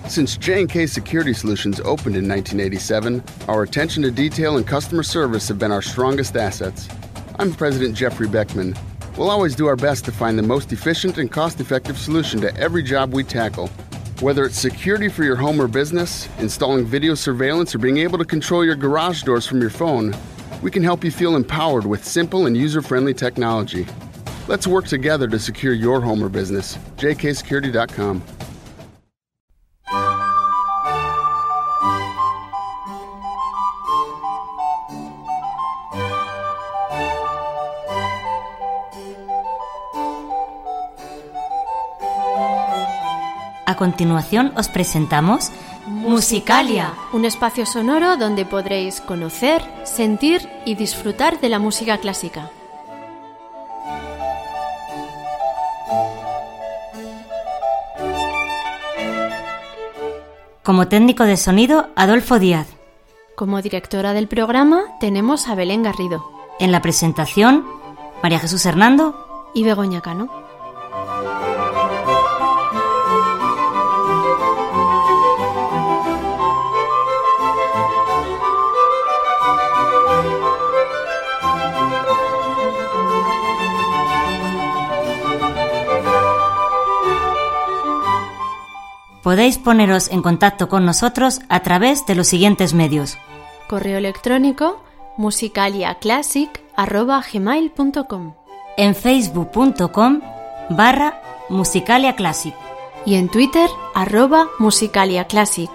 Since J&K Security Solutions opened in 1987, our attention to detail and customer service have been our strongest assets. I'm President Jeffrey Beckman. We'll always do our best to find the most efficient and cost-effective solution to every job we tackle. Whether it's security for your home or business, installing video surveillance, or being able to control your garage doors from your phone, we can help you feel empowered with simple and user-friendly technology. Let's work together to secure your home or business. jksecurity.com. A continuación os presentamos Musicalia, un espacio sonoro donde podréis conocer, sentir y disfrutar de la música clásica. Como técnico de sonido, Adolfo Díaz. Como directora del programa tenemos a Belén Garrido. En la presentación, María Jesús Hernando y Begoña Cano. Podéis poneros en contacto con nosotros a través de los siguientes medios. Correo electrónico musicaliaclassic@gmail.com, en facebook.com/musicaliaclassic y en Twitter @musicaliaclassic.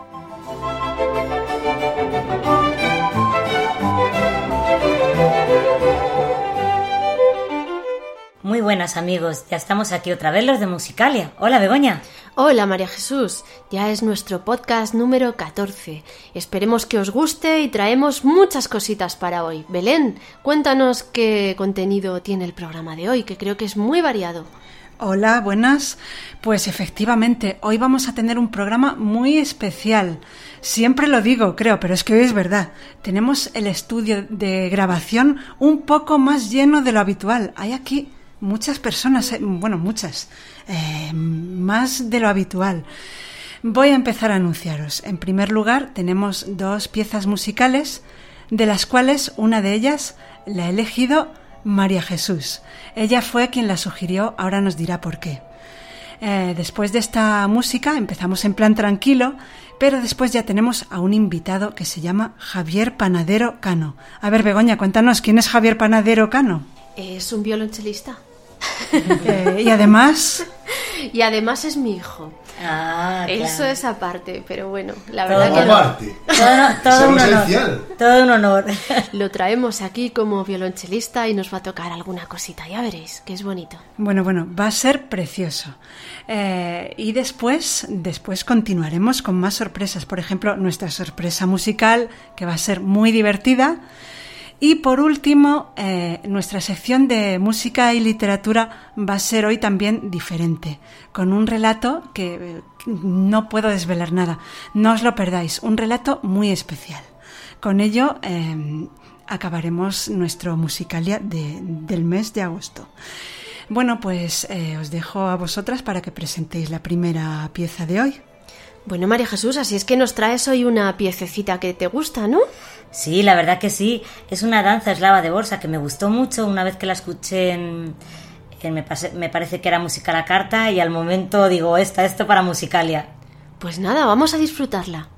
Muy buenas amigos, ya estamos aquí otra vez los de Musicalia. Hola Begoña. Hola María Jesús, ya es nuestro podcast número 14. Esperemos que os guste y traemos muchas cositas para hoy. Belén, cuéntanos qué contenido tiene el programa de hoy, que creo que es muy variado. Hola, buenas. Pues efectivamente, hoy vamos a tener un programa muy especial. Siempre lo digo, creo, pero es que hoy es verdad. Tenemos el estudio de grabación un poco más lleno de lo habitual. Hay aquí muchas personas, más de lo habitual. Voy a empezar a anunciaros. En primer lugar, tenemos 2 piezas musicales, de las cuales una de ellas la ha elegido María Jesús. Ella fue quien la sugirió, ahora nos dirá por qué. Después de esta música empezamos en plan tranquilo, pero después ya tenemos a un invitado que se llama Javier Panadero Cano. A ver, Begoña, cuéntanos, ¿quién es Javier Panadero Cano? Es un violonchelista. Y además... Y además es mi hijo. Ah, claro. Eso es aparte, pero bueno, la Todo verdad que aparte. Todo un honor. Esencial. Todo un honor. lo traemos aquí como violonchelista y nos va a tocar alguna cosita, ya veréis, que es bonito. Bueno, va a ser precioso. Y después continuaremos con más sorpresas. Por ejemplo, nuestra sorpresa musical, que va a ser muy divertida. Y por último, nuestra sección de música y literatura va a ser hoy también diferente, con un relato que no puedo desvelar nada. No os lo perdáis, un relato muy especial. Con ello acabaremos nuestro Musicalia del mes de agosto. Bueno, pues os dejo a vosotras para que presentéis la primera pieza de hoy. Bueno, María Jesús, así es que nos traes hoy una piececita que te gusta, ¿no? Sí, la verdad que sí. Es una danza eslava de Borsa que me gustó mucho una vez que la escuché me parece que era Música a la Carta, y al momento digo, esto para Musicalia. Pues nada, vamos a disfrutarla.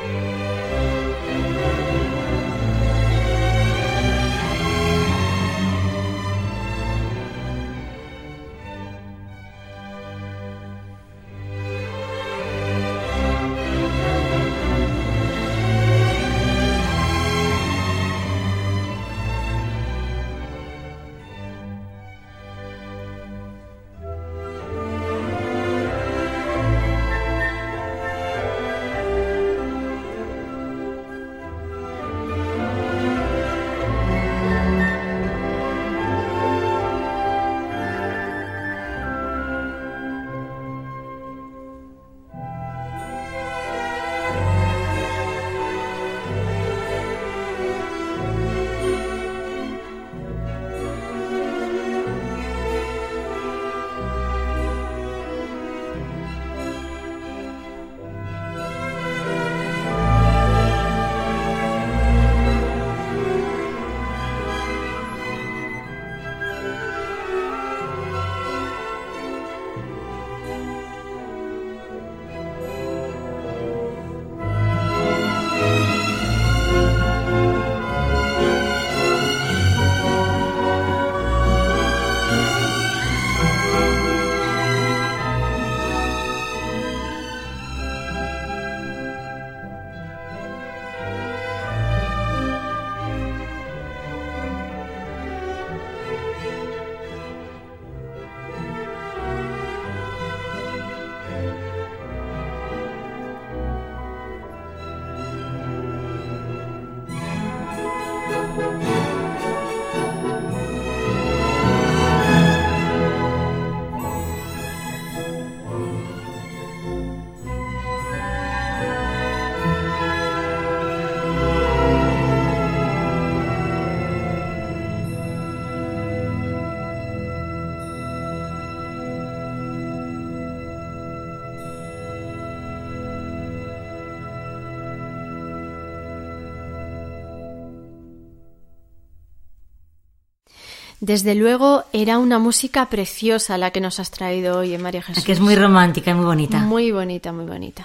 Desde luego era una música preciosa la que nos has traído hoy, María Jesús. Que es muy romántica y muy bonita. Muy bonita, muy bonita.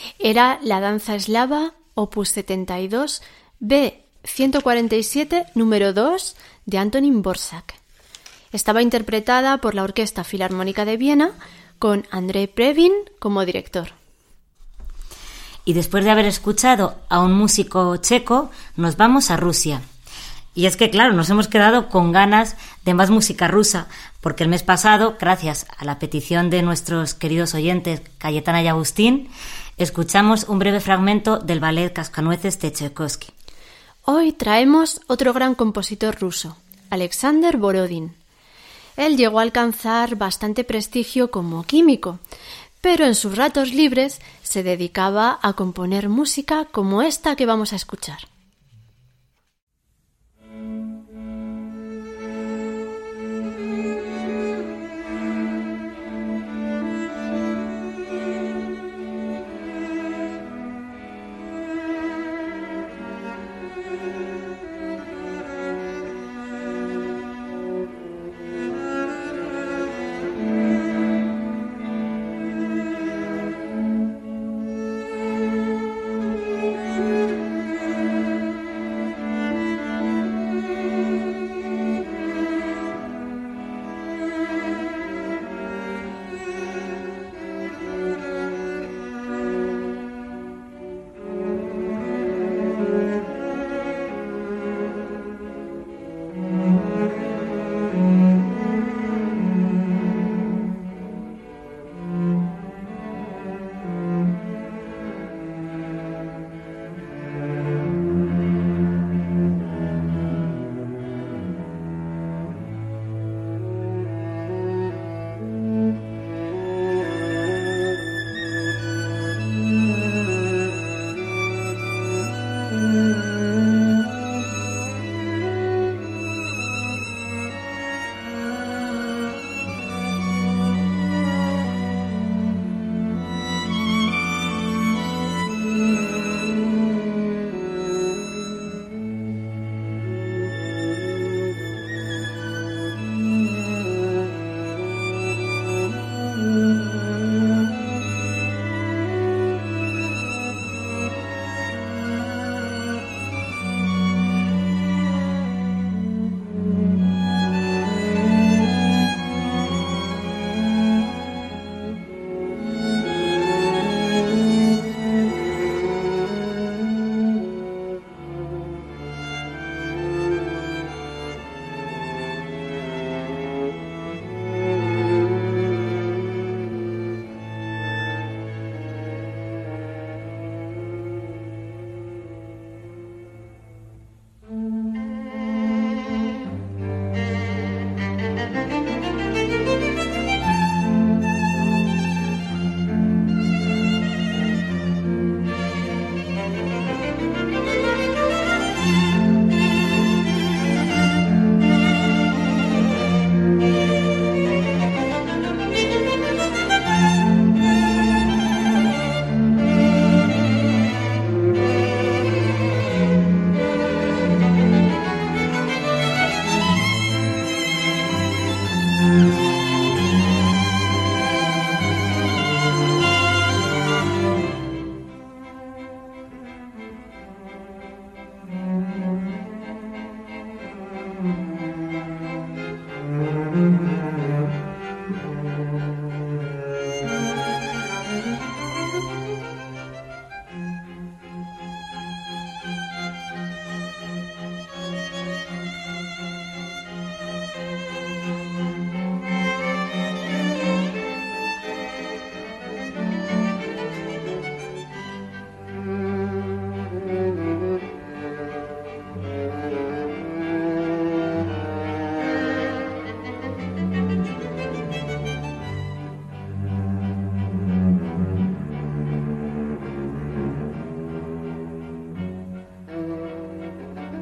Era la danza eslava, opus 72, B147, número 2, de Antonín Dvořák. Estaba interpretada por la Orquesta Filarmónica de Viena, con Andrej Previn como director. Y después de haber escuchado a un músico checo, nos vamos a Rusia. Y es que, claro, nos hemos quedado con ganas de más música rusa, porque el mes pasado, gracias a la petición de nuestros queridos oyentes Cayetana y Agustín, escuchamos un breve fragmento del ballet Cascanueces de Tchaikovsky. Hoy traemos otro gran compositor ruso, Alexander Borodin. Él llegó a alcanzar bastante prestigio como químico, pero en sus ratos libres se dedicaba a componer música como esta que vamos a escuchar.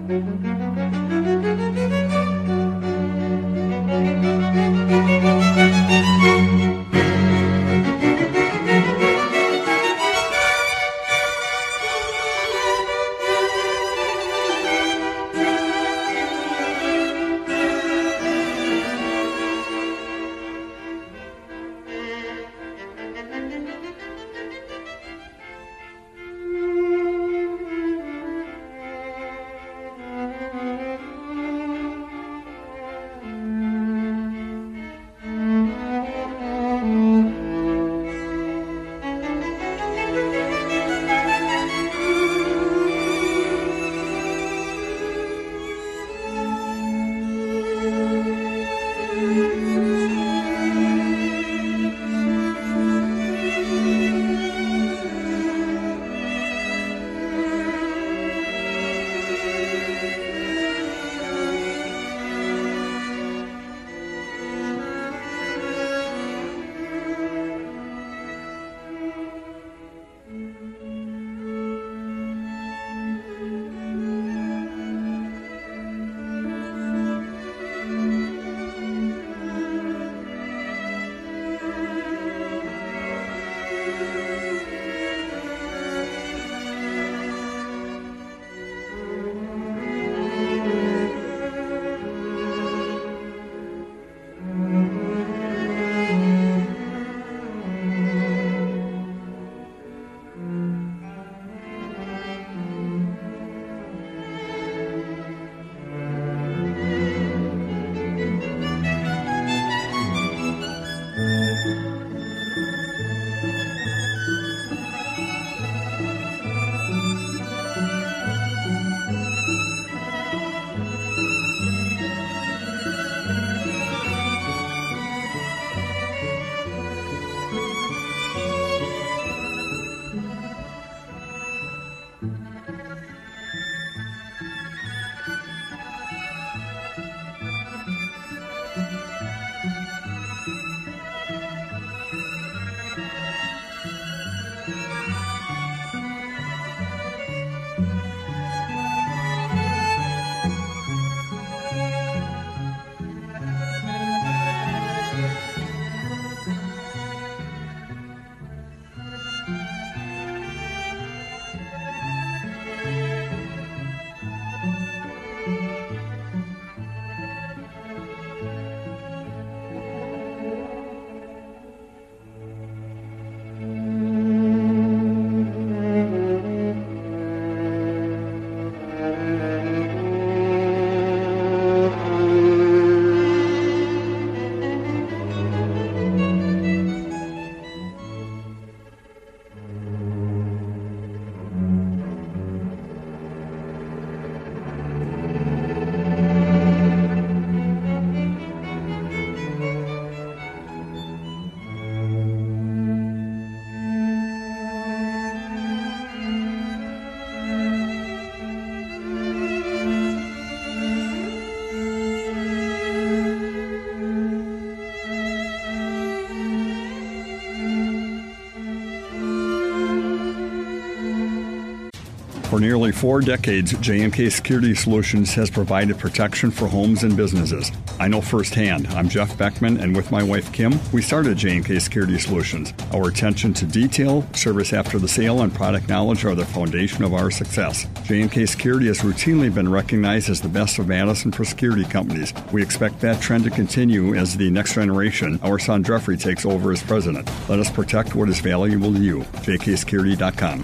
For nearly 4 decades, J&K Security Solutions has provided protection for homes and businesses. I know firsthand. I'm Jeff Beckman, and with my wife Kim, we started J&K Security Solutions. Our attention to detail, service after the sale, and product knowledge are the foundation of our success. J&K Security has routinely been recognized as the best of Madison for security companies. We expect that trend to continue as the next generation, our son Jeffrey, takes over as president. Let us protect what is valuable to you. jksecurity.com.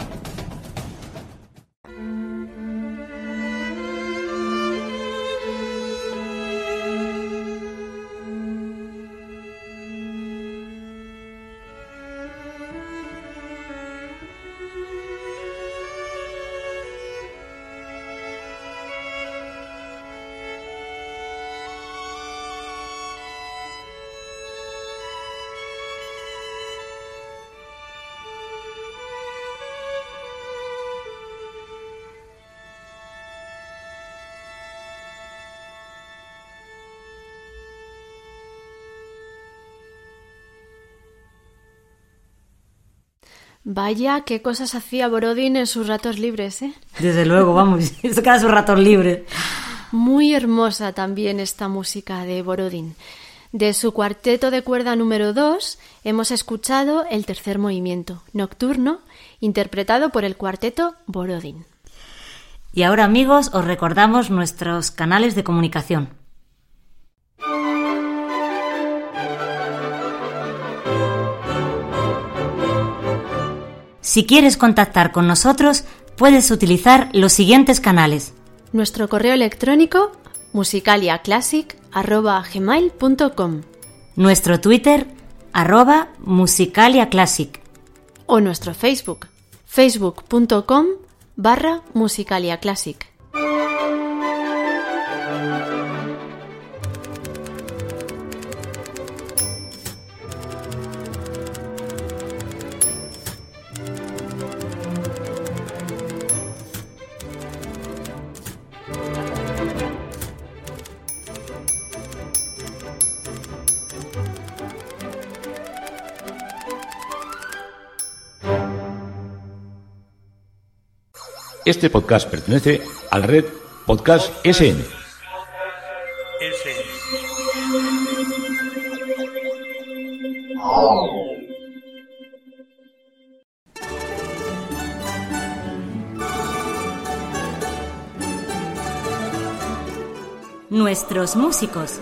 Vaya, qué cosas hacía Borodin en sus ratos libres, ¿eh? Desde luego, vamos, se queda sus ratos libres. Muy hermosa también esta música de Borodin. De su cuarteto de cuerda número 2 hemos escuchado el tercer movimiento, Nocturno, interpretado por el cuarteto Borodin. Y ahora, amigos, os recordamos nuestros canales de comunicación. Si quieres contactar con nosotros, puedes utilizar los siguientes canales. Nuestro correo electrónico musicaliaclassic@gmail.com, Nuestro Twitter @musicaliaclassic o nuestro Facebook facebook.com/musicaliaclassic. Este podcast pertenece a la red Podcast SN. Nuestros músicos.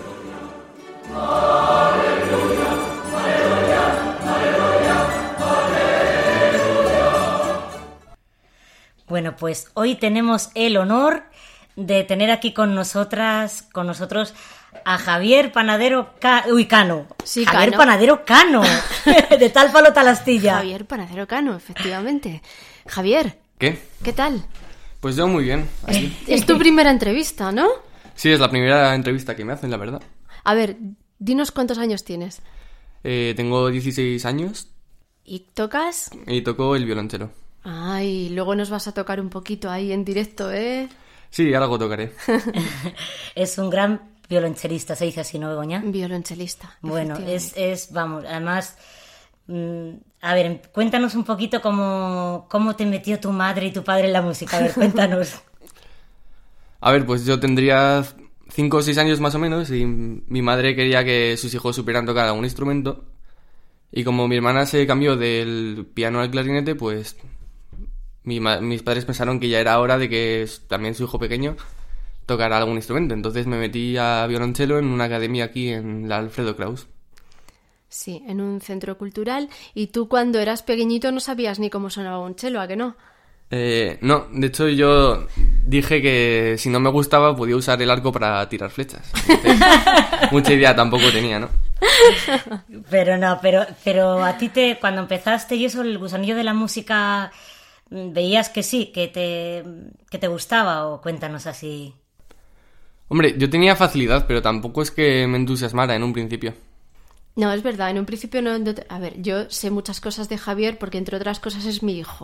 Bueno, pues hoy tenemos el honor de tener aquí con nosotros a Javier Panadero Cano. Sí, Javier Cano. Panadero Cano, de tal palo tal astilla. Javier Panadero Cano, efectivamente. Javier, ¿Qué? ¿qué tal? Pues yo muy bien. Aquí. Es tu primera entrevista, ¿no? Sí, es la primera entrevista que me hacen, la verdad. A ver, dinos cuántos años tienes. Tengo 16 años ¿Y tocas? y toco el violonchelo. Ay, luego nos vas a tocar un poquito ahí en directo, ¿eh? Sí, algo tocaré. Es un gran violonchelista, se dice así, ¿no, Begoña? Violonchelista. Bueno, efectivamente. vamos, además, a ver, cuéntanos un poquito cómo te metió tu madre y tu padre en la música. A ver, cuéntanos. A ver, pues yo tendría 5 o 6 años más o menos y mi madre quería que sus hijos supieran tocar algún instrumento. Y como mi hermana se cambió del piano al clarinete, pues mis padres pensaron que ya era hora de que también su hijo pequeño tocara algún instrumento. Entonces me metí a violonchelo en una academia aquí en la Alfredo Kraus. Sí, en un centro cultural. Y tú cuando eras pequeñito no sabías ni cómo sonaba un chelo, ¿a que no? No, de hecho yo dije que si no me gustaba podía usar el arco para tirar flechas. Entonces, mucha idea tampoco tenía, ¿no? Pero no, pero a ti cuando empezaste y eso, el gusanillo de la música, ¿veías que sí, que te gustaba? O cuéntanos así. Hombre, yo tenía facilidad, pero tampoco es que me entusiasmara en un principio. No, es verdad, en un principio no... A ver, yo sé muchas cosas de Javier porque, entre otras cosas, es mi hijo.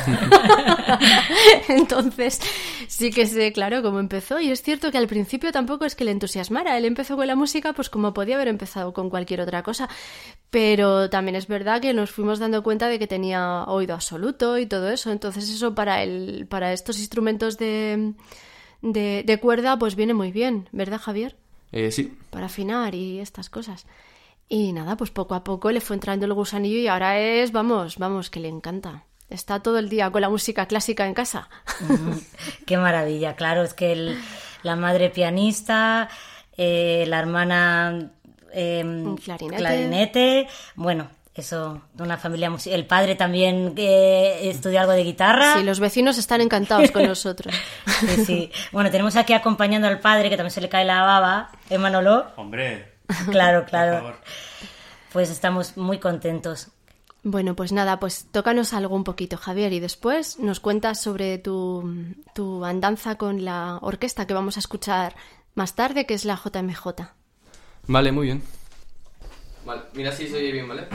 Entonces, sí que sé, claro, cómo empezó. Y es cierto que al principio tampoco es que le entusiasmara. Él empezó con la música pues como podía haber empezado con cualquier otra cosa. Pero también es verdad que nos fuimos dando cuenta de que tenía oído absoluto y todo eso. Entonces eso para estos instrumentos de cuerda pues viene muy bien, ¿verdad, Javier? Sí. Para afinar y estas cosas. Y nada, pues poco a poco le fue entrando el gusanillo y ahora vamos, que le encanta. Está todo el día con la música clásica en casa. Qué maravilla, claro, es que la madre pianista, la hermana clarinete, bueno, eso, de una familia musical. El padre también estudió algo de guitarra. Sí, los vecinos están encantados con nosotros. Sí. Bueno, tenemos aquí acompañando al padre, que también se le cae la baba, ¿eh, Manolo? Hombre, Claro. por favor. Pues estamos muy contentos. Bueno, pues nada, pues tócanos algo un poquito, Javier, y después nos cuentas sobre tu andanza con la orquesta que vamos a escuchar más tarde, que es la JMJ. Vale, muy bien. Vale, mira si se oye bien, ¿vale?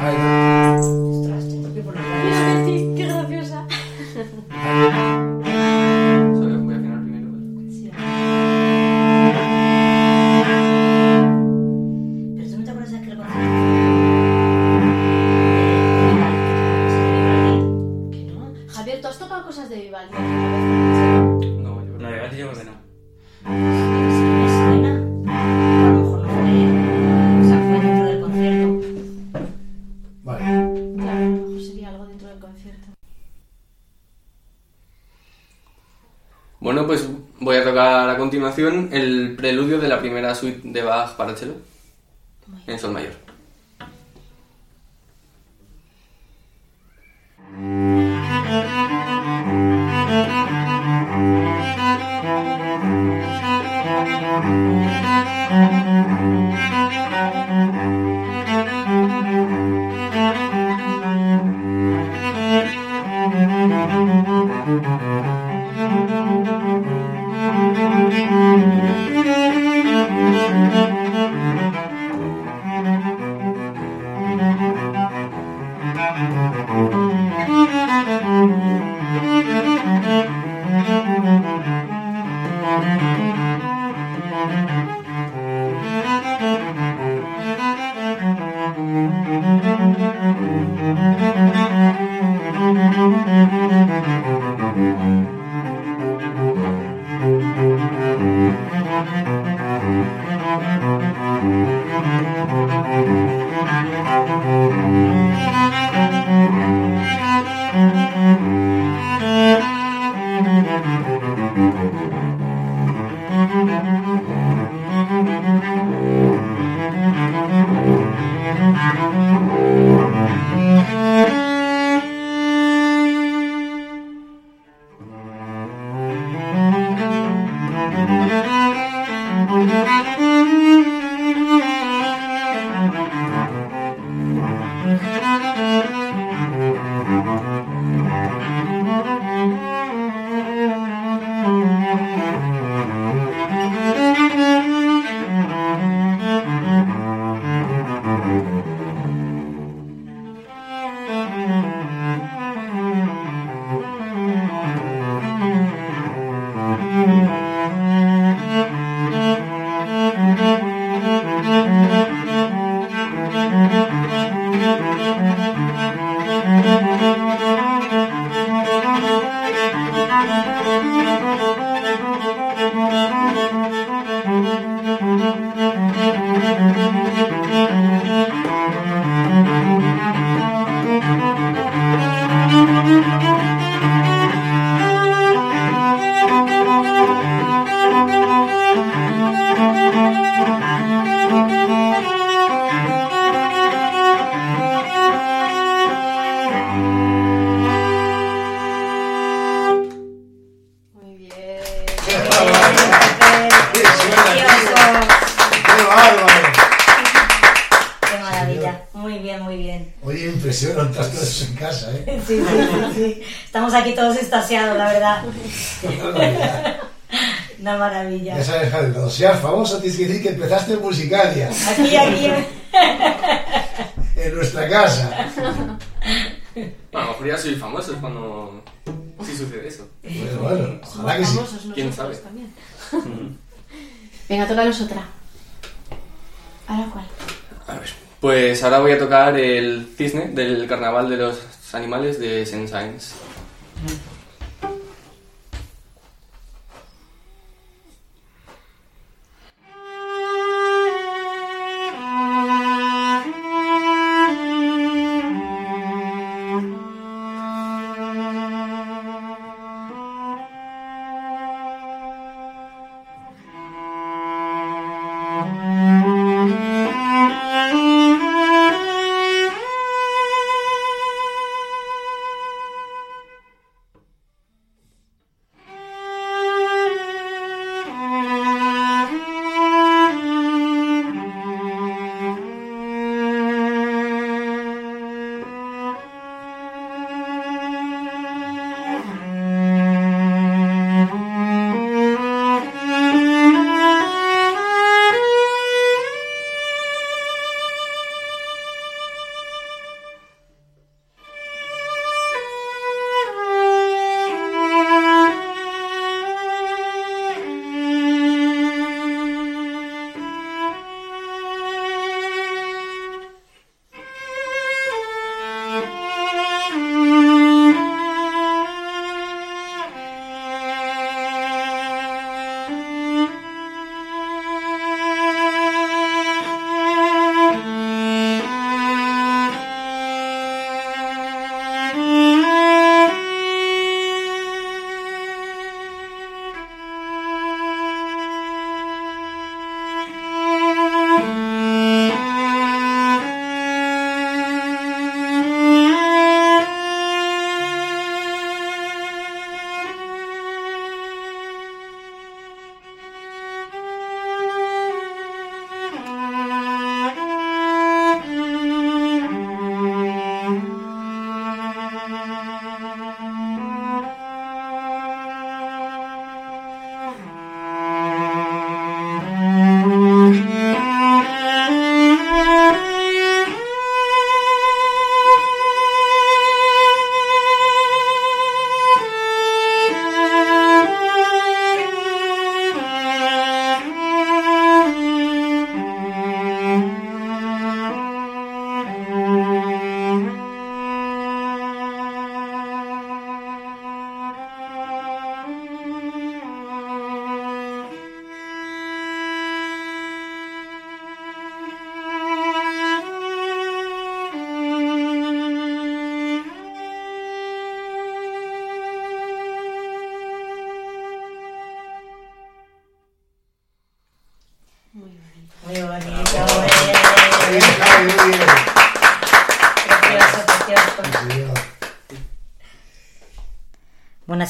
¡Qué graciosa! Voy a afinar primero, ¿vale? Pero tú no te acuerdas de aquel Bueno, pues voy a tocar a continuación el preludio de la primera suite de Bach para cello, en sol mayor. Estamos aquí todos extasiados, la verdad. Una maravilla. Ya sabes, Javi, cuando seas famoso tienes que decir que empezaste en Musicalia. Aquí. En nuestra casa. A lo mejor ya soy famoso cuando... si sucede eso. Bueno, ojalá que sí. ¿Quién sabe? También. Venga, tócanos otra. ¿Ahora cuál? A ver, pues ahora voy a tocar el cisne del Carnaval de los Animales de Saint-Saëns.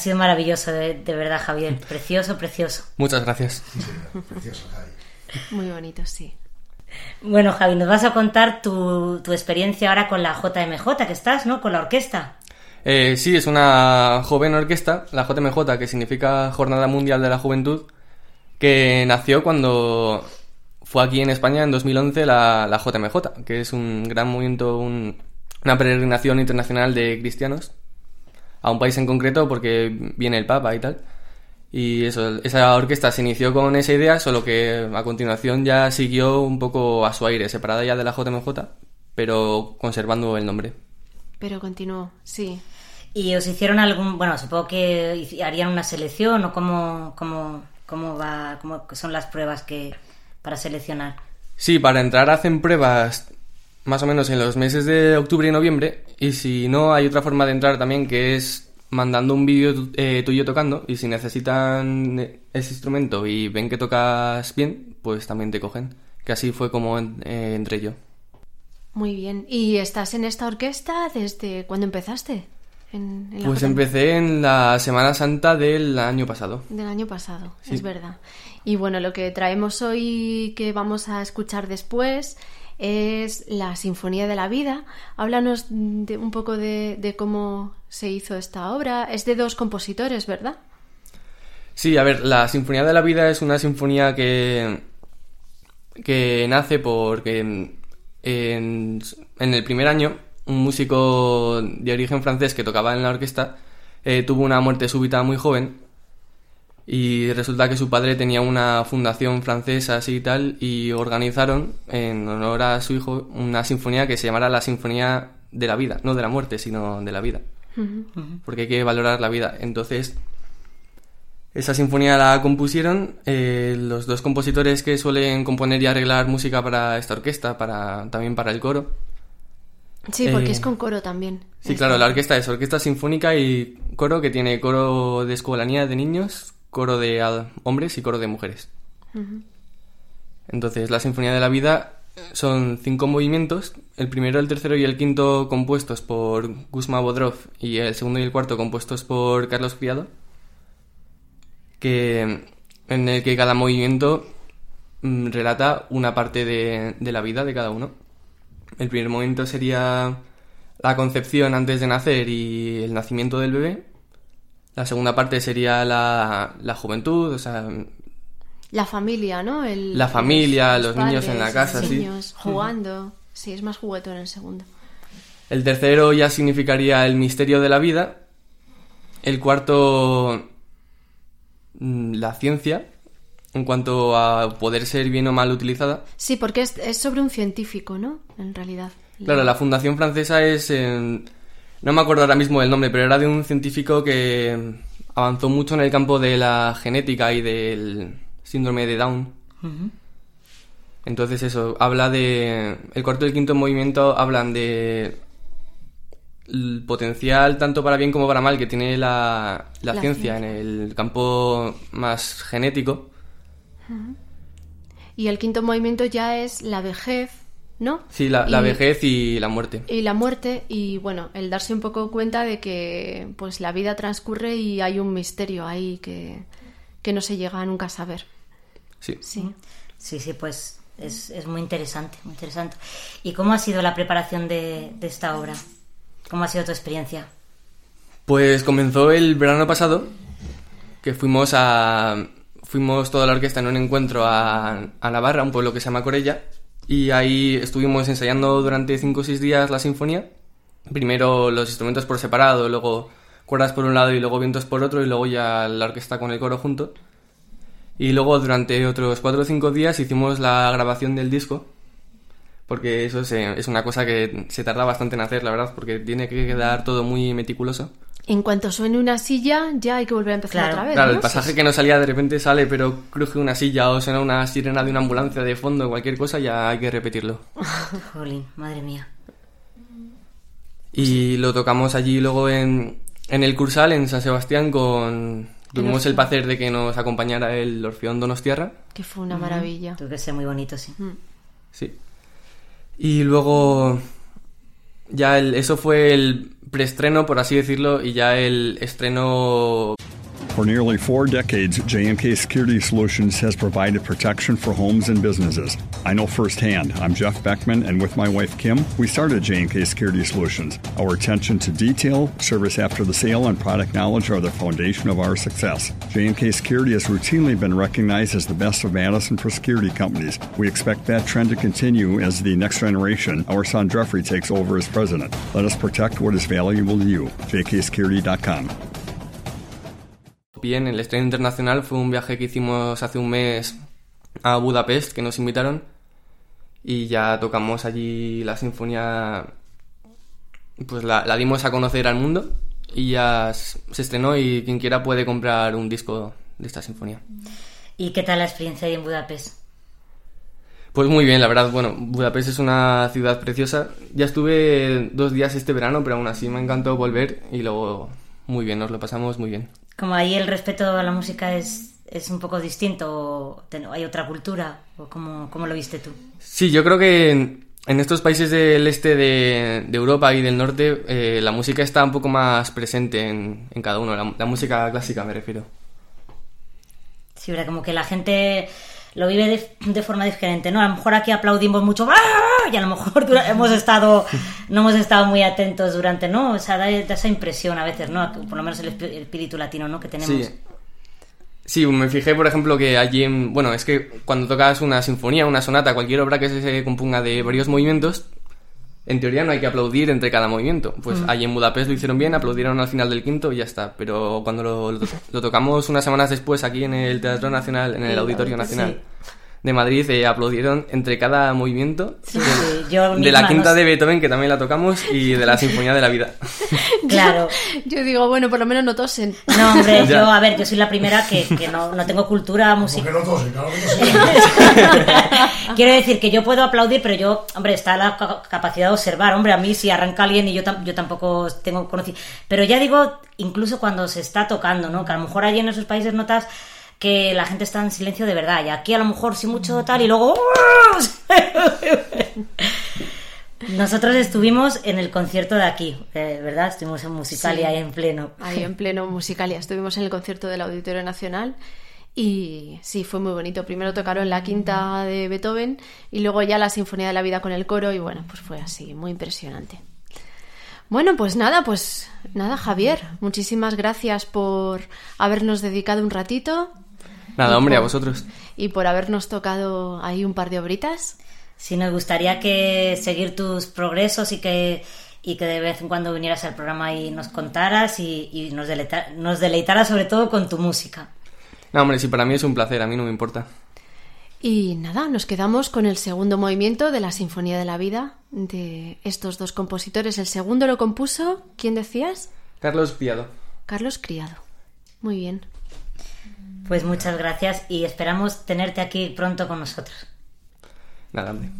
Ha sido maravilloso, de verdad, Javier. Precioso, precioso. Muchas gracias. Sí, precioso, Javi. Muy bonito, sí. Bueno, Javi, nos vas a contar tu experiencia ahora con la JMJ, que estás, ¿no? Con la orquesta. Sí, es una joven orquesta, la JMJ, que significa Jornada Mundial de la Juventud, que nació cuando fue aquí en España en 2011 la JMJ, que es un gran movimiento, una peregrinación internacional de cristianos a un país en concreto porque viene el Papa y tal. Y eso, esa orquesta se inició con esa idea, solo que a continuación ya siguió un poco a su aire, separada ya de la JMJ, pero conservando el nombre. Pero continuó, sí. ¿Y os hicieron algún... Bueno, supongo que harían una selección o cómo son las pruebas para seleccionar? Sí, para entrar hacen pruebas más o menos en los meses de octubre y noviembre, y si no, hay otra forma de entrar también, que es mandando un vídeo tuyo tocando, y si necesitan ese instrumento y ven que tocas bien, pues también te cogen. Que así fue como entré yo. Muy bien. ¿Y estás en esta orquesta desde cuándo empezaste? Pues empecé en la Semana Santa del año pasado. Del año pasado, sí. Es verdad. Y bueno, lo que traemos hoy, que vamos a escuchar después, es la Sinfonía de la Vida. Háblanos un poco de cómo se hizo esta obra. Es de 2 compositores, ¿verdad? Sí, a ver, la Sinfonía de la Vida es una sinfonía que nace porque en el primer año un músico de origen francés que tocaba en la orquesta tuvo una muerte súbita muy joven, y resulta que su padre tenía una fundación francesa así y tal, y organizaron en honor a su hijo una sinfonía que se llamara la Sinfonía de la Vida, no de la muerte, sino de la vida. Porque hay que valorar la vida. Entonces, esa sinfonía la compusieron los 2 compositores que suelen componer y arreglar música para esta orquesta, también para el coro. Sí, porque es con coro también. Sí, claro, la orquesta es orquesta sinfónica y coro, que tiene coro de escolanía de niños, coro de hombres y coro de mujeres. Entonces, la Sinfonía de la Vida son 5 movimientos, el primero, el tercero y el quinto compuestos por Kuzma Bodrov, y el segundo y el cuarto compuestos por Carlos Criado, en el que cada movimiento relata una parte de la vida de cada uno. El primer momento sería la concepción antes de nacer y el nacimiento del bebé. La segunda parte sería la juventud, o sea... La familia, ¿no? La familia, los padres, niños en la casa, los sí. Niños jugando. Sí, es más juguetón el segundo. El tercero ya significaría el misterio de la vida. El cuarto, la ciencia, en cuanto a poder ser bien o mal utilizada. Sí, porque es sobre un científico, ¿no? En realidad. Claro, la fundación francesa es... no me acuerdo ahora mismo del nombre, pero era de un científico que avanzó mucho en el campo de la genética y del síndrome de Down. Entonces eso, habla de... El cuarto y el quinto movimiento hablan de el potencial tanto para bien como para mal que tiene la ciencia en el campo más genético. Y el quinto movimiento ya es la vejez, ¿no? Sí, la vejez y la muerte. Y la muerte, y bueno, el darse un poco cuenta de que pues la vida transcurre y hay un misterio ahí que no se llega nunca a saber. Sí. Sí, pues es muy interesante, muy interesante. ¿Y cómo ha sido la preparación de esta obra? ¿Cómo ha sido tu experiencia? Pues comenzó el verano pasado, que fuimos toda la orquesta en un encuentro a Navarra, un pueblo que se llama Corella, y ahí estuvimos ensayando durante 5 o 6 días la sinfonía. Primero los instrumentos por separado, luego cuerdas por un lado y luego vientos por otro, y luego ya la orquesta con el coro junto. Y luego durante otros 4 o 5 días hicimos la grabación del disco, porque eso es una cosa que se tarda bastante en hacer, la verdad, porque tiene que quedar todo muy meticuloso. En cuanto suene una silla, ya hay que volver a empezar otra vez, Claro, ¿no? el pasaje que no salía de repente sale, pero cruje una silla o suena una sirena de una ambulancia de fondo, cualquier cosa, ya hay que repetirlo. Jolín, madre mía. Y lo tocamos allí luego en el Cursal, en San Sebastián, tuvimos el placer de que nos acompañara el Orfeón Donostiarra. Que fue una maravilla. Tuvo que ser muy bonito, sí. Sí. Y luego eso fue el preestreno, por así decirlo, y ya el estreno... For nearly 4 decades, J&K Security Solutions has provided protection for homes and businesses. I know firsthand. I'm Jeff Beckman, and with my wife Kim, we started J&K Security Solutions. Our attention to detail, service after the sale, and product knowledge are the foundation of our success. J&K Security has routinely been recognized as the best of Madison for security companies. We expect that trend to continue as the next generation, our son Jeffrey, takes over as president. Let us protect what is valuable to you. jksecurity.com. Bien, el estreno internacional fue un viaje que hicimos hace un mes a Budapest, que nos invitaron, y ya tocamos allí la sinfonía, pues la dimos a conocer al mundo, y ya se estrenó, y quien quiera puede comprar un disco de esta sinfonía. ¿Y qué tal la experiencia ahí en Budapest? Pues muy bien, la verdad. Bueno, Budapest es una ciudad preciosa. Ya estuve 2 días este verano, pero aún así me encantó volver, y luego muy bien, nos lo pasamos muy bien. Como ahí el respeto a la música es un poco distinto, o hay otra cultura, o ¿cómo lo viste tú? Sí, yo creo que en estos países del este de Europa y del norte la música está un poco más presente en cada uno, la música clásica me refiero. Sí, ¿verdad? Como que la gente lo vive de forma diferente, ¿no? A lo mejor aquí aplaudimos mucho y a lo mejor no hemos estado muy atentos durante, ¿no? O sea, da esa impresión a veces, ¿no? Por lo menos el espíritu latino, ¿no? Que tenemos. Sí, me fijé, por ejemplo, que allí bueno, es que cuando tocas una sinfonía, una sonata, cualquier obra que se componga de varios movimientos, en teoría no hay que aplaudir entre cada movimiento. Pues allí en Budapest lo hicieron bien, aplaudieron al final del quinto y ya está. Pero cuando lo tocamos unas semanas después aquí en el Teatro Nacional, en el Auditorio Nacional de Madrid, aplaudieron entre cada movimiento de la quinta de Beethoven, que también la tocamos, y de la Sinfonía de la Vida. Claro. Yo digo, bueno, por lo menos no tosen. No, hombre, yo soy la primera que no tengo cultura musical. ¿Por qué no tosen? Claro que no. Quiero decir que yo puedo aplaudir, pero yo, hombre, está la capacidad de observar. Hombre, a mí si arranca alguien y yo tampoco tengo conocimiento. Pero ya digo, incluso cuando se está tocando, ¿no? Que a lo mejor allí en esos países notas que la gente está en silencio de verdad, y aquí a lo mejor sí mucho tal, y luego... Nosotros estuvimos en el concierto de aquí, ¿verdad? Estuvimos en Musicalia, ahí en pleno. Ahí en pleno Musicalia, estuvimos en el concierto del Auditorio Nacional, y sí, fue muy bonito. Primero tocaron la quinta de Beethoven, y luego ya la Sinfonía de la Vida con el coro, y bueno, pues fue así, muy impresionante. Bueno, pues nada, Javier, muchísimas gracias por habernos dedicado un ratito. Nada, hombre, a vosotros. Y por habernos tocado ahí un par de obritas. Sí, nos gustaría seguir tus progresos y que de vez en cuando vinieras al programa y nos contaras y nos deleitaras sobre todo con tu música. No, hombre, sí, para mí es un placer, a mí no me importa. Y nada, nos quedamos con el segundo movimiento de la Sinfonía de la Vida de estos dos compositores. El segundo lo compuso, ¿quién decías? Carlos Criado. Carlos Criado. Muy bien. Pues muchas gracias y esperamos tenerte aquí pronto con nosotros. Nada, hombre.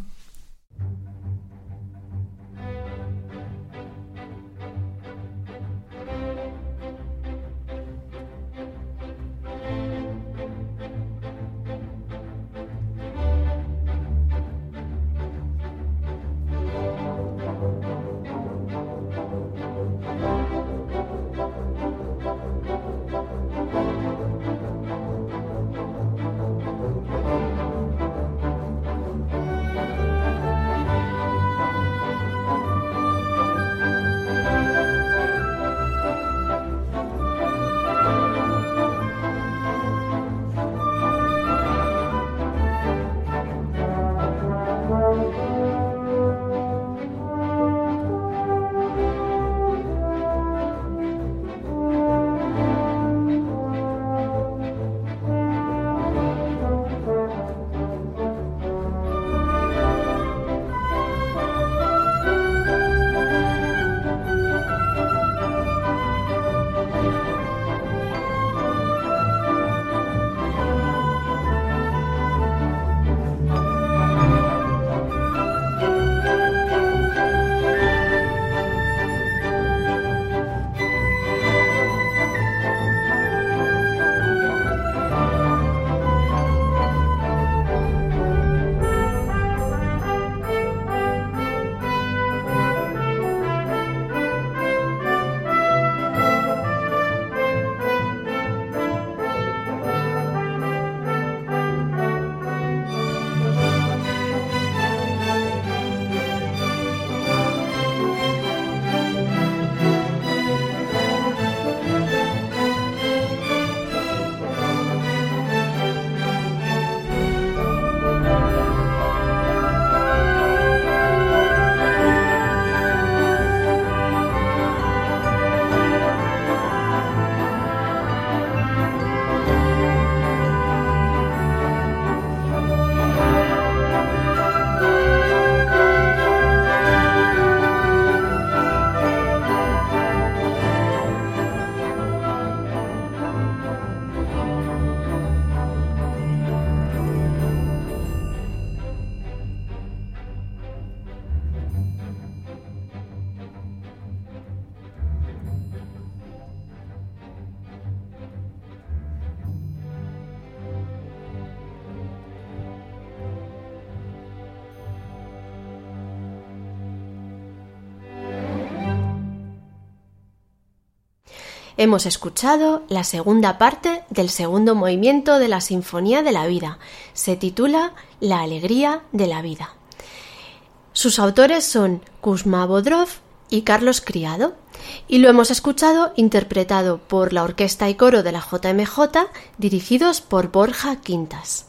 Hemos escuchado la segunda parte del segundo movimiento de la Sinfonía de la Vida. Se titula La alegría de la vida. Sus autores son Kuzma Bodrov y Carlos Criado, y lo hemos escuchado interpretado por la orquesta y coro de la JMJ, dirigidos por Borja Quintas.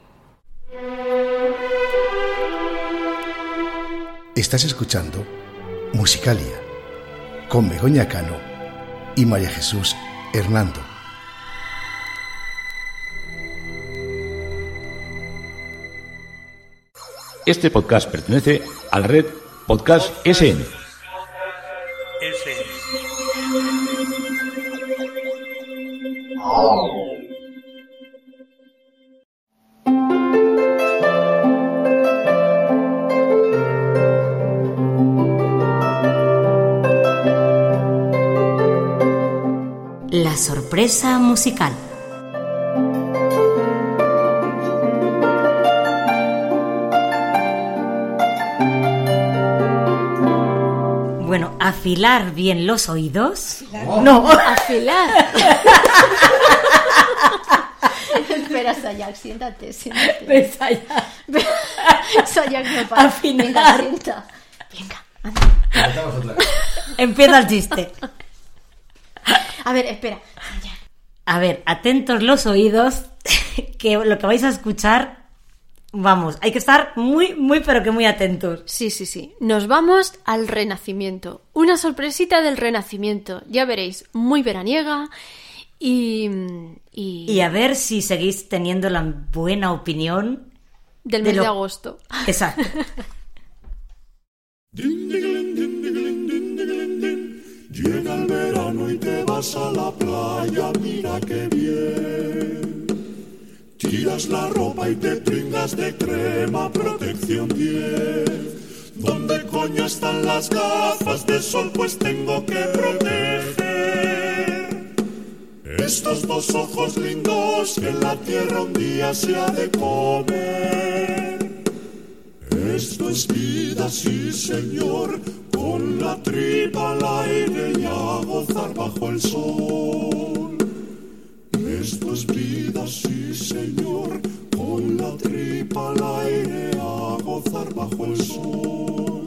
Estás escuchando Musicalia con Begoña Cano y María Jesús Hernando. Este podcast pertenece a la red Podcast SN. La sorpresa musical. Bueno, afilar bien los oídos. No, afilar. Espera, Sayak, siéntate. Ves allá. Sayak no para. Afinar. Venga, sienta. Venga, anda. Empieza el chiste. A ver, espera. A ver, atentos los oídos, que lo que vais a escuchar, vamos, hay que estar muy, pero que muy atentos. Sí. Nos vamos al Renacimiento. Una sorpresita del Renacimiento. Ya veréis, muy veraniega y a ver si seguís teniendo la buena opinión del mes de agosto. Exacto. Llega el verano y te vas a la playa, mira qué bien. Tiras la ropa y te pringas de crema, protección 10. ¿Dónde coño están las gafas de sol? Pues tengo que proteger estos dos ojos lindos que en la tierra un día se ha de comer. Esto es vida, sí señor, con la tripa al aire y a gozar bajo el sol. Esto es vida, sí señor, con la tripa al aire a gozar bajo el sol.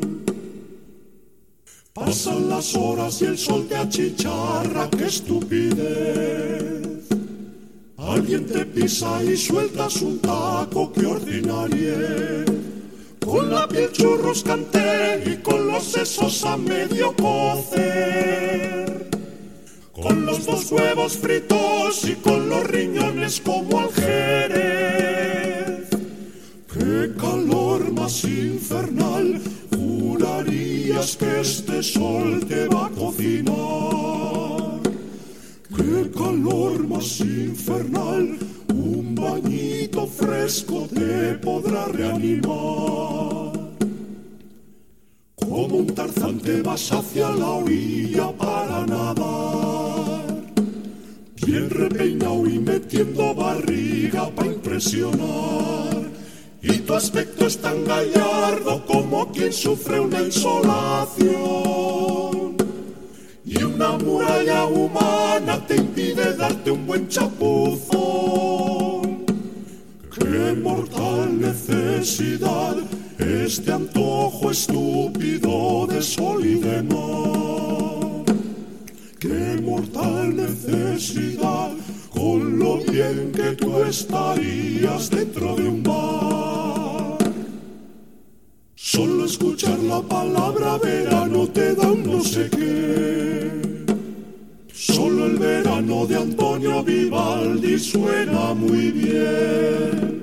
Pasan las horas y el sol te achicharra, qué estupidez. Alguien te pisa y sueltas un taco, qué ordinarie. Con la piel churruscante y con los sesos a medio cocer. Con los dos huevos fritos y con los riñones como al jerez. ¡Qué calor más infernal! Jurarías que este sol te va a cocinar. ¡Qué calor más infernal! Un bañito fresco te podrá reanimar. Como un Tarzán te vas hacia la orilla para nadar. Bien repeinado y metiendo barriga para impresionar. Y tu aspecto es tan gallardo como quien sufre una insolación. Y una muralla humana te impide darte un buen chapuzón. ¡Qué mortal necesidad! Este antojo estúpido de sol y de mar. ¡Qué mortal necesidad! Con lo bien que tú estarías dentro de un bar. Solo escuchar la palabra verano te da un no sé qué. Solo el verano de Antonio Vivaldi suena muy bien.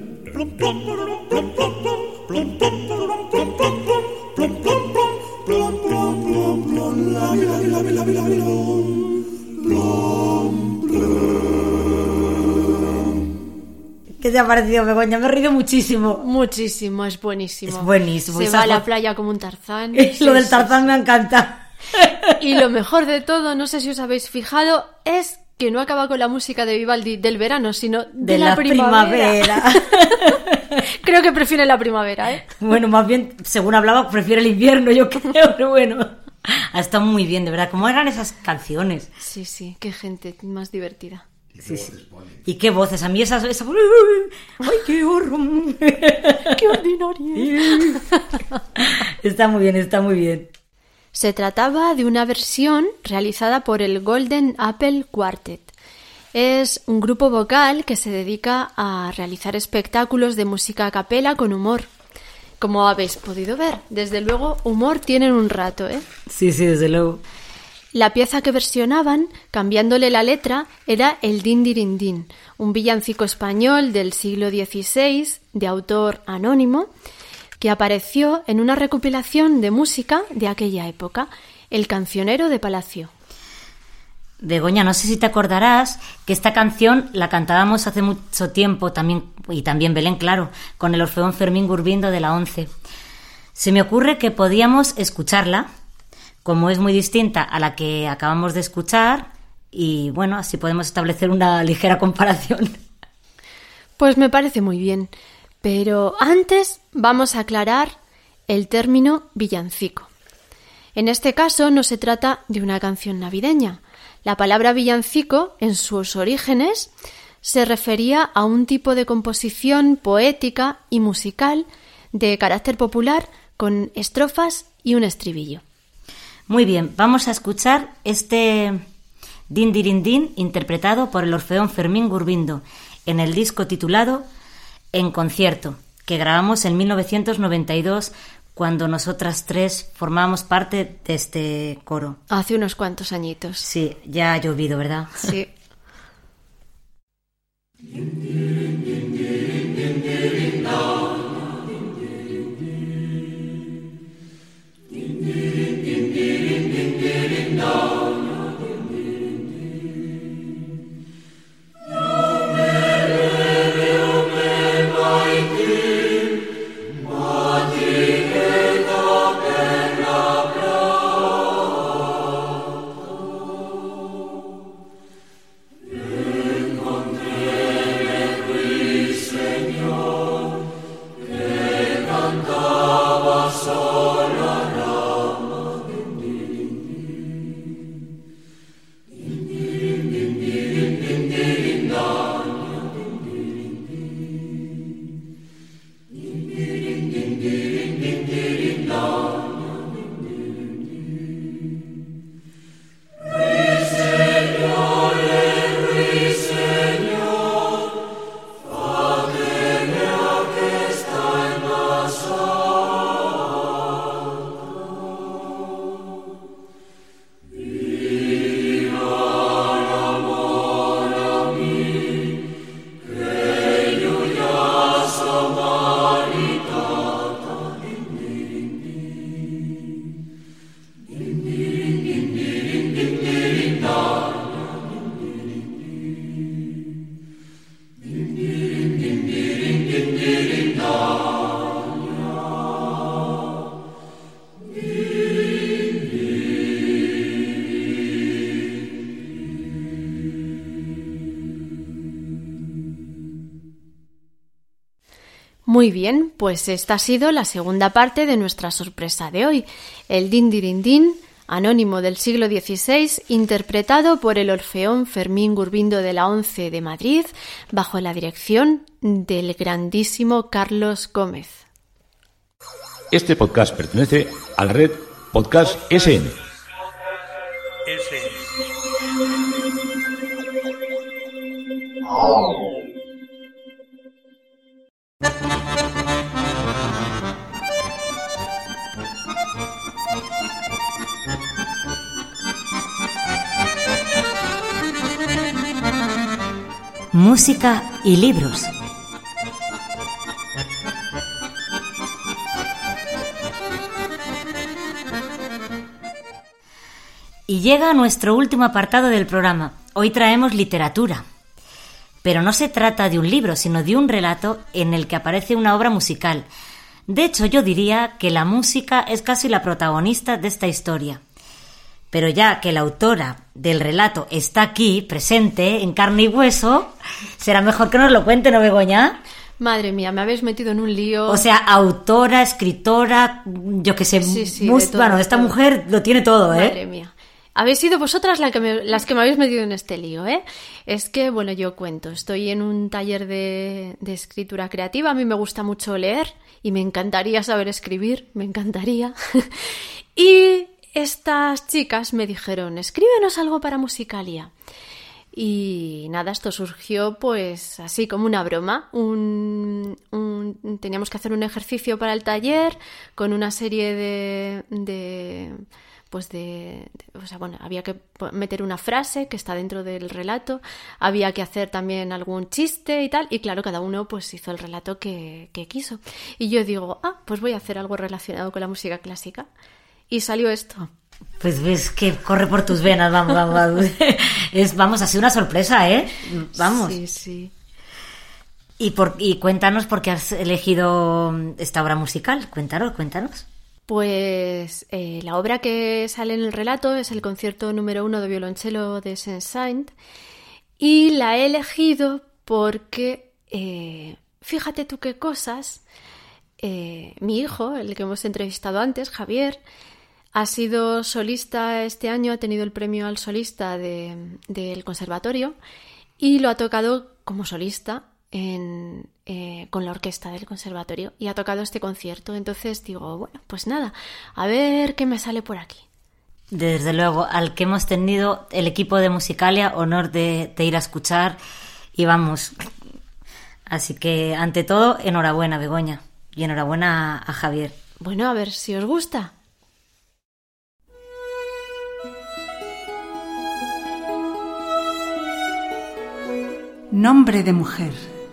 ¿Qué te ha parecido, Begoña? Me he reído muchísimo. Muchísimo, es buenísimo. Es buenísimo. Se va a la playa como un Tarzán. Lo del Tarzán me encanta. Y lo mejor de todo, no sé si os habéis fijado, es que no acaba con la música de Vivaldi del verano, sino de la primavera. Creo que prefiere la primavera, ¿eh? Bueno, más bien, según hablaba, prefiere el invierno, yo creo, pero bueno. Ha estado muy bien, de verdad. ¿Cómo eran esas canciones? Sí, sí, qué gente más divertida. Sí, sí. ¿Y qué voces? A mí esa... ¡Ay, qué horror! ¡Qué ordinario! Está muy bien, está muy bien. Se trataba de una versión realizada por el Golden Apple Quartet. Es un grupo vocal que se dedica a realizar espectáculos de música a capela con humor. Como habéis podido ver, desde luego, humor tienen un rato, ¿eh? Sí, sí, desde luego. La pieza que versionaban, cambiándole la letra, era el Din Dirin Din, un villancico español del siglo XVI, de autor anónimo, que apareció en una recopilación de música de aquella época, El cancionero de Palacio. Begoña, no sé si te acordarás que esta canción la cantábamos hace mucho tiempo, también Belén, claro, con el Orfeón Fermín Gurbindo de la ONCE. Se me ocurre que podíamos escucharla, como es muy distinta a la que acabamos de escuchar, y bueno, así podemos establecer una ligera comparación. Pues me parece muy bien, pero antes vamos a aclarar el término villancico. En este caso no se trata de una canción navideña. La palabra villancico, en sus orígenes, se refería a un tipo de composición poética y musical de carácter popular con estrofas y un estribillo. Muy bien, vamos a escuchar este Din Dirin Din interpretado por el Orfeón Fermín Gurbindo en el disco titulado En concierto, que grabamos en 1992 cuando nosotras tres formábamos parte de este coro. Hace unos cuantos añitos. Sí, ya ha llovido, ¿verdad? Sí. Muy bien, pues esta ha sido la segunda parte de nuestra sorpresa de hoy, el Din Dirin Din, anónimo del siglo XVI, interpretado por el Orfeón Fermín Gurbindo de la ONCE de Madrid, bajo la dirección del grandísimo Carlos Gómez. Este podcast pertenece a la red Podcast SN. Música y libros. Y llega nuestro último apartado del programa. Hoy traemos literatura. Pero no se trata de un libro, sino de un relato en el que aparece una obra musical. De hecho, yo diría que la música es casi la protagonista de esta historia. Pero ya que la autora del relato está aquí, presente, en carne y hueso, será mejor que nos lo cuente, ¿no, Begoña? Madre mía, me habéis metido en un lío. O sea, autora, escritora, yo qué sé. Sí, Bueno, esta mujer lo tiene todo, ¿eh? Madre mía. Habéis sido vosotras las que me habéis metido en este lío, ¿eh? Es que, bueno, yo cuento. Estoy en un taller de escritura creativa. A mí me gusta mucho leer y me encantaría saber escribir. Me encantaría. Y estas chicas me dijeron, escríbenos algo para Musicalia. Y nada, esto surgió pues así como una broma. Teníamos que hacer un ejercicio para el taller con una serie había que meter una frase que está dentro del relato, había que hacer también algún chiste y tal, y claro, cada uno pues hizo el relato que quiso. Y yo digo, pues voy a hacer algo relacionado con la música clásica. Y salió esto. Pues ves que corre por tus venas, vamos. Vamos, ha sido una sorpresa, ¿eh? Vamos. Sí. Y cuéntanos por qué has elegido esta obra musical. Cuéntanos. Pues la obra que sale en el relato es el concierto número 1 de violonchelo de Saint-Saëns y la he elegido porque, fíjate tú qué cosas, mi hijo, el que hemos entrevistado antes, Javier, ha sido solista este año, ha tenido el premio al solista del conservatorio y lo ha tocado como solista con la orquesta del conservatorio y ha tocado este concierto. Entonces digo, bueno, pues nada, a ver qué me sale por aquí. Desde luego, al que hemos tenido el equipo de Musicalia, honor de ir a escuchar y vamos. Así que, ante todo, enhorabuena, Begoña, y enhorabuena a Javier. Bueno, a ver si os gusta. Nombre de mujer.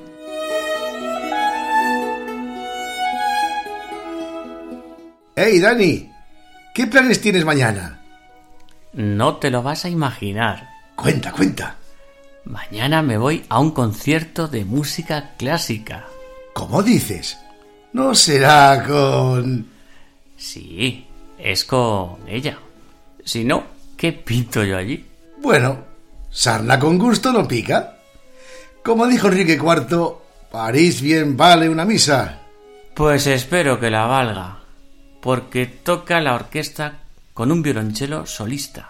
¡Hey, Dani! ¿Qué planes tienes mañana? No te lo vas a imaginar. Cuenta. Mañana me voy a un concierto de música clásica. ¿Cómo dices? ¿No será con...? Sí, es con ella. Si no, ¿qué pinto yo allí? Bueno, sarna con gusto no pica. Como dijo Enrique IV, París bien vale una misa. Pues espero que la valga, porque toca la orquesta con un violonchelo solista.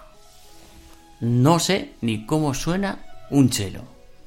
No sé ni cómo suena un cello.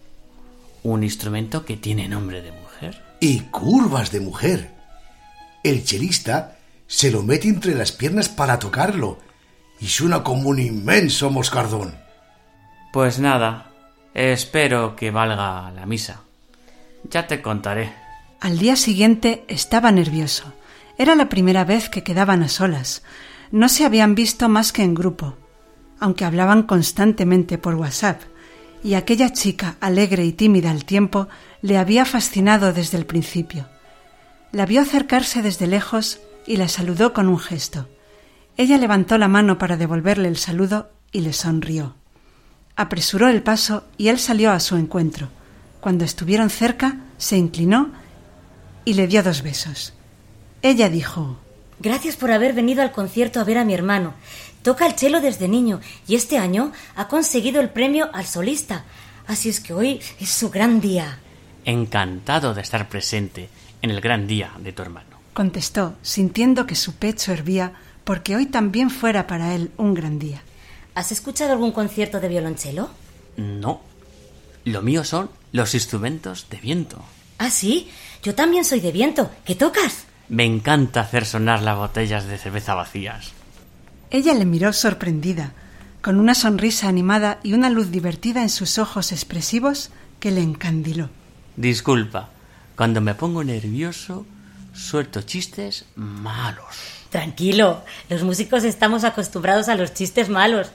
Un instrumento que tiene nombre de mujer. Y curvas de mujer. El chelista se lo mete entre las piernas para tocarlo y suena como un inmenso moscardón. Pues nada, espero que valga la misa. Ya te contaré. Al día siguiente estaba nervioso. Era la primera vez que quedaban a solas. No se habían visto más que en grupo, aunque hablaban constantemente por WhatsApp, y aquella chica, alegre y tímida al tiempo, le había fascinado desde el principio. La vio acercarse desde lejos y la saludó con un gesto. Ella levantó la mano para devolverle el saludo y le sonrió. Apresuró el paso y él salió a su encuentro. Cuando estuvieron cerca, se inclinó y le dio 2 besos. Ella dijo: Gracias por haber venido al concierto a ver a mi hermano. Toca el cello desde niño y este año ha conseguido el premio al solista. Así es que hoy es su gran día. Encantado de estar presente en el gran día de tu hermano, contestó, sintiendo que su pecho hervía porque hoy también fuera para él un gran día. ¿Has escuchado algún concierto de violonchelo? No. Lo mío son los instrumentos de viento. ¿Ah, sí? Yo también soy de viento. ¿Qué tocas? Me encanta hacer sonar las botellas de cerveza vacías. Ella le miró sorprendida, con una sonrisa animada y una luz divertida en sus ojos expresivos que le encandiló. Disculpa, cuando me pongo nervioso, suelto chistes malos. Tranquilo, los músicos estamos acostumbrados a los chistes malos.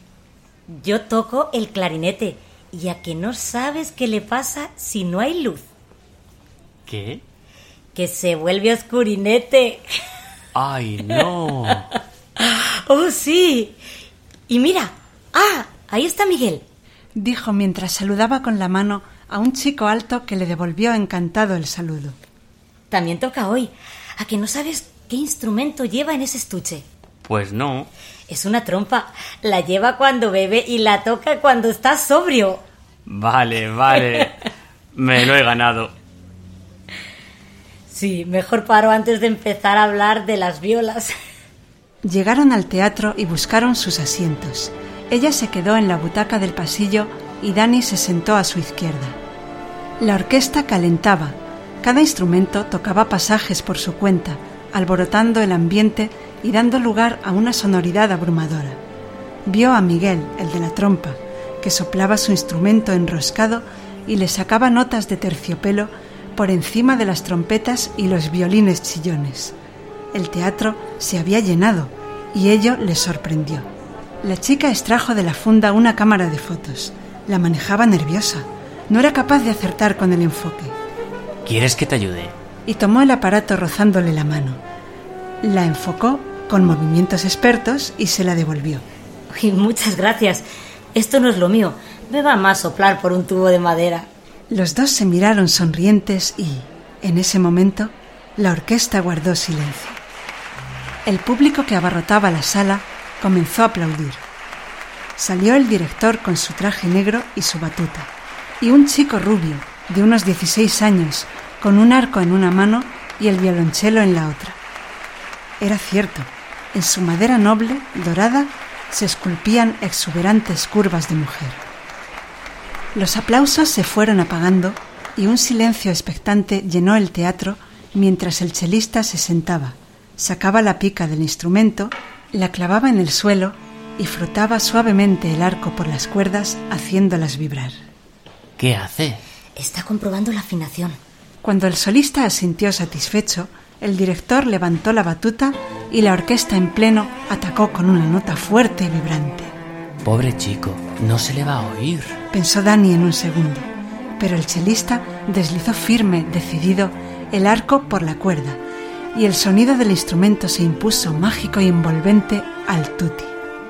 Yo toco el clarinete y a que no sabes qué le pasa si no hay luz. ¿Qué? Que se vuelve oscurinete. ¡Ay, no! ¡Oh, sí! Y mira, ahí está Miguel, dijo mientras saludaba con la mano a un chico alto que le devolvió encantado el saludo. También toca hoy. ¿A que no sabes qué instrumento lleva en ese estuche? Pues no. Es una trompa. La lleva cuando bebe y la toca cuando está sobrio. Vale. Me lo he ganado. Sí, mejor paro antes de empezar a hablar de las violas. Llegaron al teatro y buscaron sus asientos. Ella se quedó en la butaca del pasillo y Dani se sentó a su izquierda. La orquesta calentaba. Cada instrumento tocaba pasajes por su cuenta, alborotando el ambiente y dando lugar a una sonoridad abrumadora. Vio a Miguel, el de la trompa, que soplaba su instrumento enroscado y le sacaba notas de terciopelo por encima de las trompetas y los violines chillones. El teatro se había llenado y ello le sorprendió. La chica extrajo de la funda una cámara de fotos. La manejaba nerviosa. No era capaz de acertar con el enfoque. ¿Quieres que te ayude? Y tomó el aparato rozándole la mano. La enfocó con movimientos expertos y se la devolvió. Uy, muchas gracias. Esto no es lo mío. Me va más soplar por un tubo de madera. Los dos se miraron sonrientes y, en ese momento, la orquesta guardó silencio. El público que abarrotaba la sala comenzó a aplaudir. Salió el director con su traje negro y su batuta, y un chico rubio, de unos 16 años, con un arco en una mano y el violonchelo en la otra. Era cierto, en su madera noble, dorada, se esculpían exuberantes curvas de mujer. Los aplausos se fueron apagando y un silencio expectante llenó el teatro mientras el chelista se sentaba, sacaba la pica del instrumento, la clavaba en el suelo y frotaba suavemente el arco por las cuerdas haciéndolas vibrar. ¿Qué hace? Está comprobando la afinación. Cuando el solista asintió satisfecho, el director levantó la batuta y la orquesta en pleno atacó con una nota fuerte y vibrante. Pobre chico, no se le va a oír, pensó Dani en un segundo, pero el chelista deslizó firme, decidido, el arco por la cuerda y el sonido del instrumento se impuso mágico y envolvente al tutti.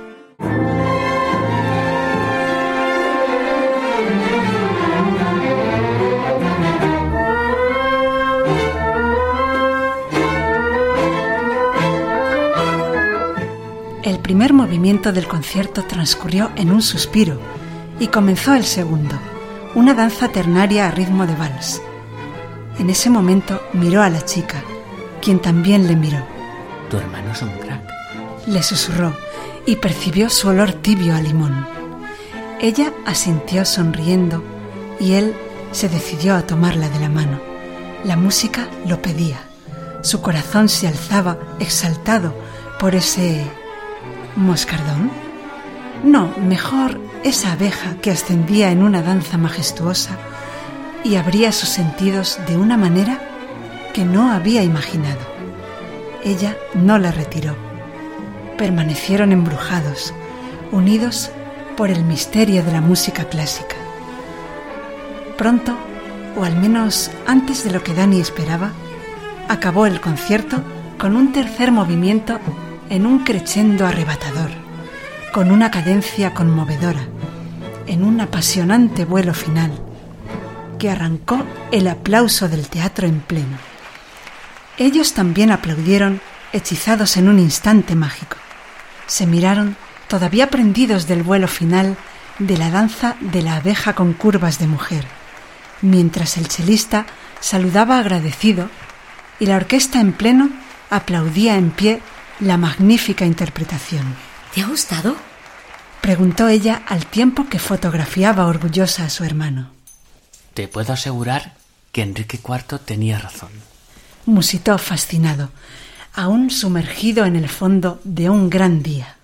El primer movimiento del concierto transcurrió en un suspiro y comenzó el segundo, una danza ternaria a ritmo de vals. En ese momento miró a la chica, quien también le miró. Tu hermano es un crack, le susurró y percibió su olor tibio a limón. Ella asintió sonriendo y él se decidió a tomarla de la mano. La música lo pedía. Su corazón se alzaba exaltado por ese... ¿moscardón? No, mejor esa abeja que ascendía en una danza majestuosa y abría sus sentidos de una manera que no había imaginado. Ella no la retiró. Permanecieron embrujados, unidos por el misterio de la música clásica. Pronto, o al menos antes de lo que Dani esperaba, acabó el concierto con un tercer movimiento en un crescendo arrebatador, con una cadencia conmovedora, en un apasionante vuelo final, que arrancó el aplauso del teatro en pleno. Ellos también aplaudieron, hechizados en un instante mágico. Se miraron, todavía prendidos del vuelo final de la danza de la abeja con curvas de mujer, mientras el chelista saludaba agradecido y la orquesta en pleno aplaudía en pie la magnífica interpretación. ¿Te ha gustado?, preguntó ella al tiempo que fotografiaba orgullosa a su hermano. Te puedo asegurar que Enrique IV tenía razón, musitó fascinado, aún sumergido en el fondo de un gran día.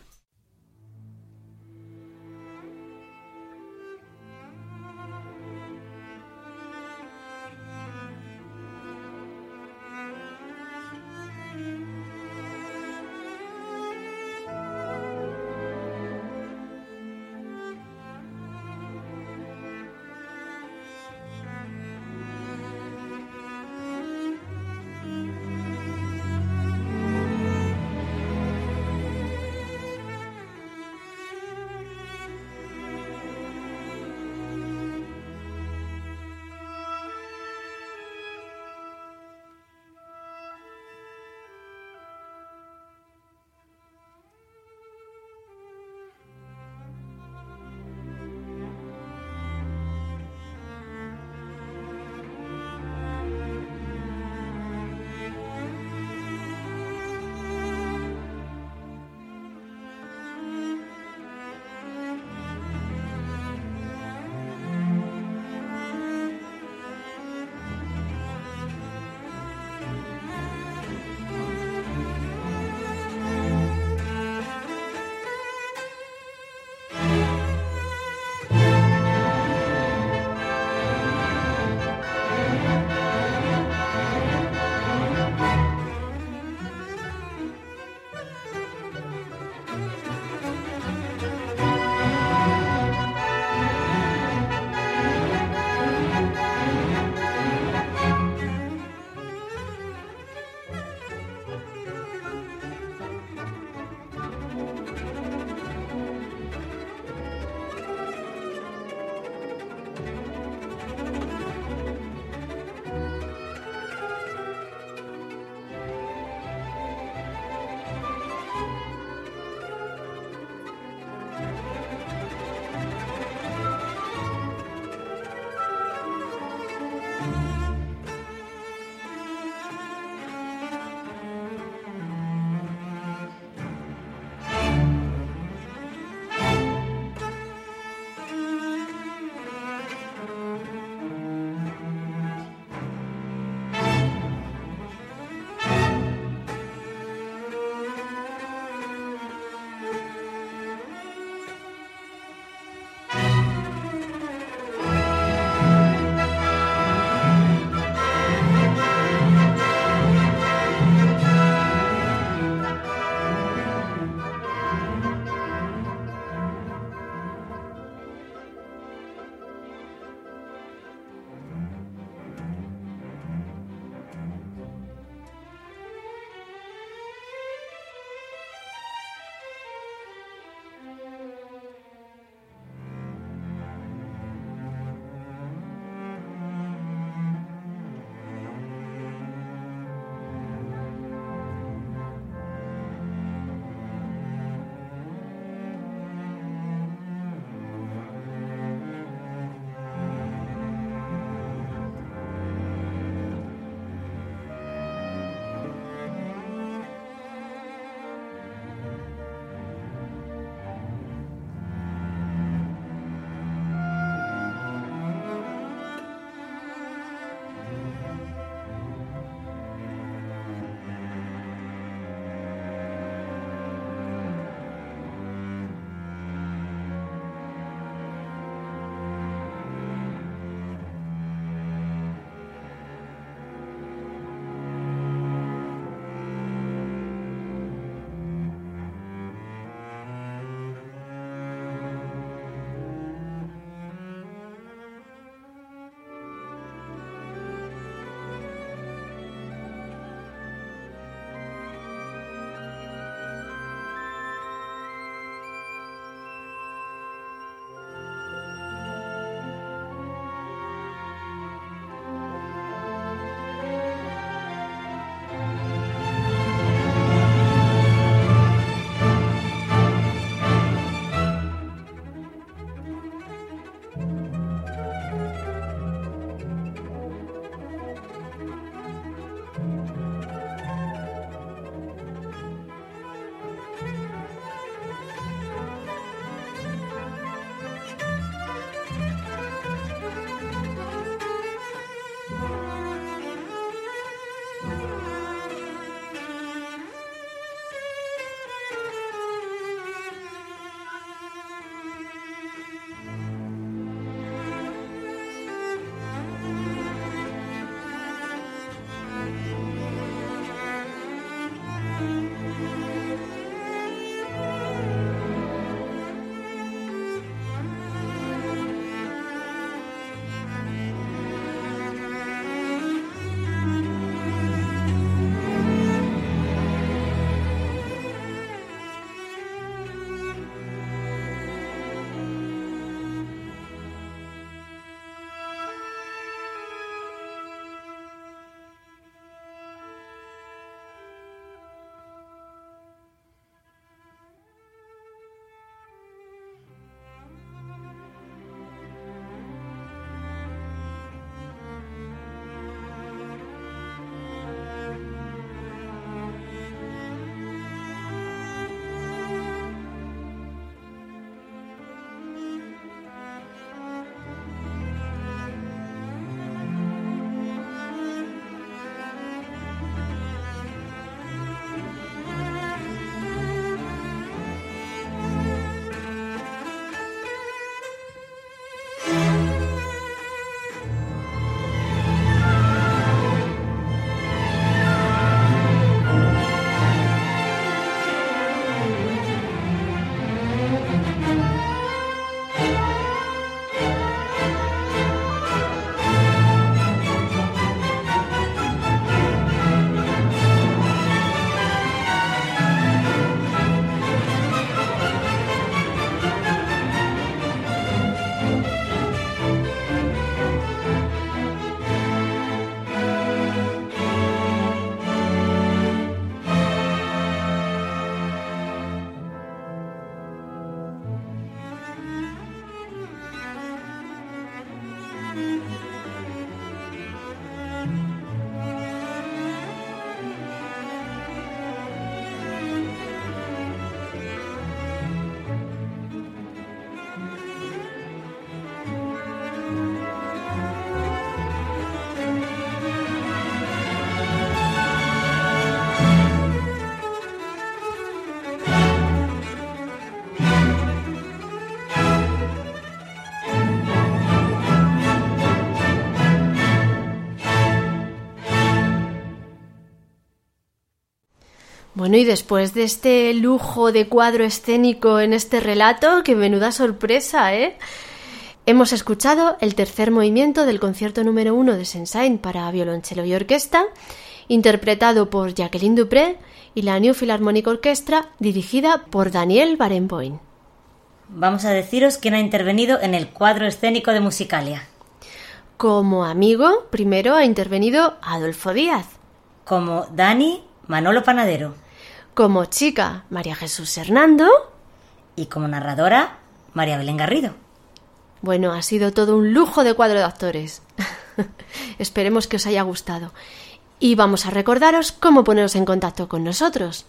Bueno, y después de este lujo de cuadro escénico en este relato, ¡qué menuda sorpresa, ¿eh? Hemos escuchado el tercer movimiento del concierto número 1 de Saint-Saëns para violonchelo y orquesta, interpretado por Jacqueline Dupré, y la New Philharmonic Orchestra, dirigida por Daniel Barenboim. Vamos a deciros quién ha intervenido en el cuadro escénico de Musicalia. Como amigo, primero ha intervenido Adolfo Díaz. Como Dani, Manolo Panadero. Como chica, María Jesús Hernando. Y como narradora, María Belén Garrido. Bueno, ha sido todo un lujo de cuadro de actores. Esperemos que os haya gustado. Y vamos a recordaros cómo poneros en contacto con nosotros.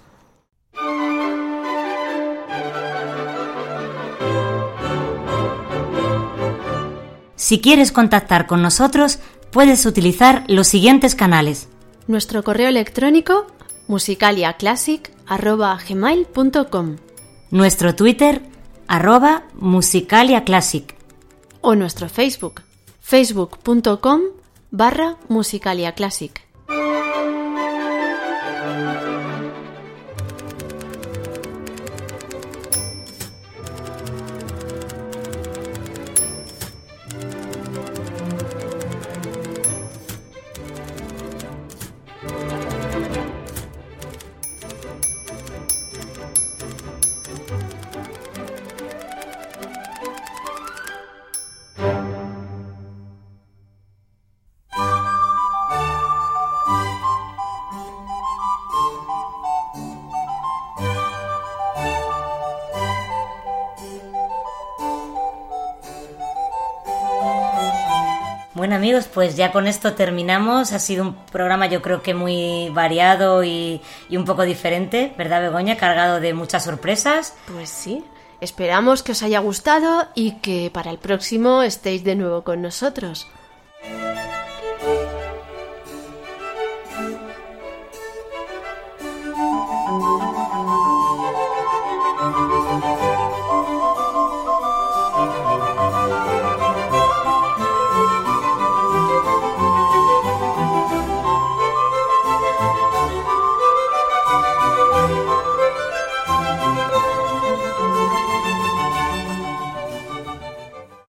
Si quieres contactar con nosotros, puedes utilizar los siguientes canales. Nuestro correo electrónico musicaliaclassic@gmail.com, nuestro Twitter @musicaliaclassic o nuestro Facebook facebook.com/musicaliaclassic. Bueno amigos, pues ya con esto terminamos. Ha sido un programa yo creo que muy variado y un poco diferente, ¿verdad Begoña? Cargado de muchas sorpresas. Pues sí, esperamos que os haya gustado y que para el próximo estéis de nuevo con nosotros.